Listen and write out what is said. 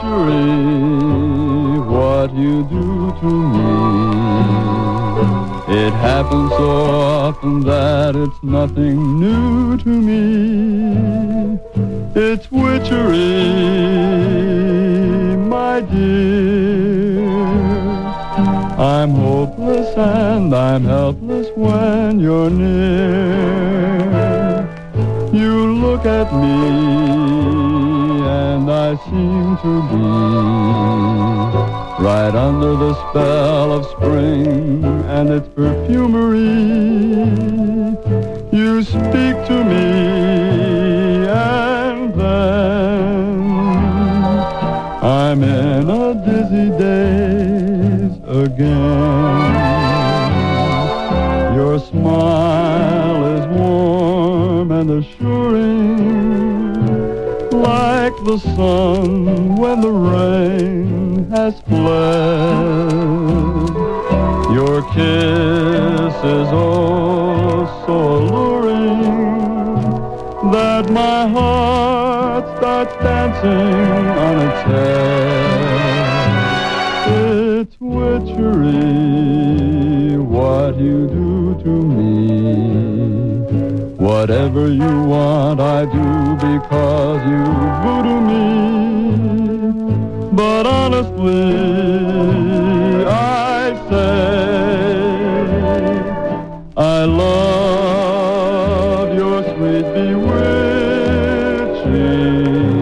witchery, what you do to me. It happens so often that it's nothing new to me. It's witchery, my dear. I'm hopeless and I'm helpless when you're near. You look at me and I seem to be right under the spell of spring and its perfumery. You speak to me and then I'm in a dizzy daze again. Your smile is warm and assuring, like the sun when the rain has fled. Your kiss is oh so alluring that my heart starts dancing on its head. It's witchery, what you do to me. Whatever you want, I do because you voodoo me. But honestly, I say, I love your sweet bewitching